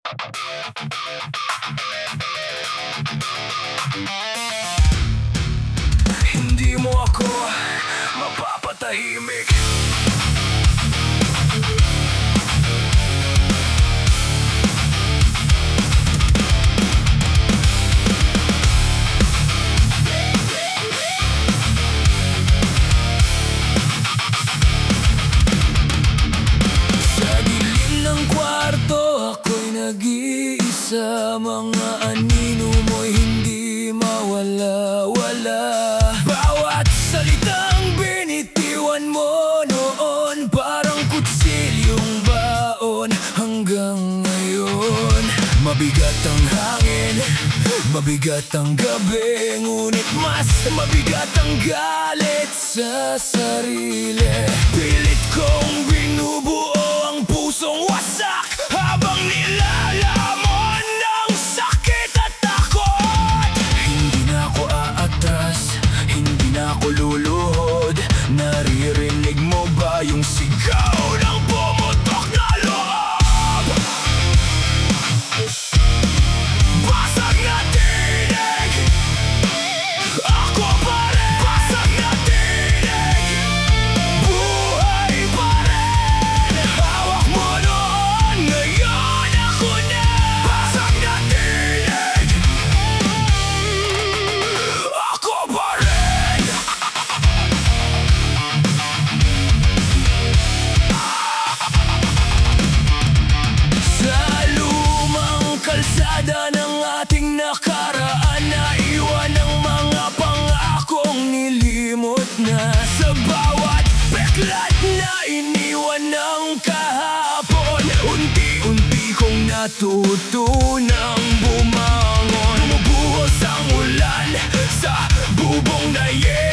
Hindi mo ako mapapatahimik. Sa dilim ng kwarto, ako'y nag-iisa. Mga anino mo'y hindi mawala-wala. Bawat salitang binitiwan mo noon, parang kutsilyong baon hanggang ngayon. Mabigat ang hangin, mabigat ang gabi, ngunit mas mabigat ang galit sa sarili. Pilit kong binubuo ang pusong wasak, habang nilalamon ng sakit at takot. Hindi na ako aatras, hindi na ako luluhod. Naririnig mo ba yung sigaw ng pumutok na loob? Basag na tinig, ako pa rin. Basag na tinig, buhay pa rin. Hawak mo noon, ngayon ako na. Basag na tinig, ako pa rin. Sa lumang kalsada ng ating nakaraan, naiwan ang mga pangakong nilimot na. Sa bawat peklat na iniwan ng kahapon, unti-unti kong natutunang bumangon. Bumubuhos ang ulan sa bubong na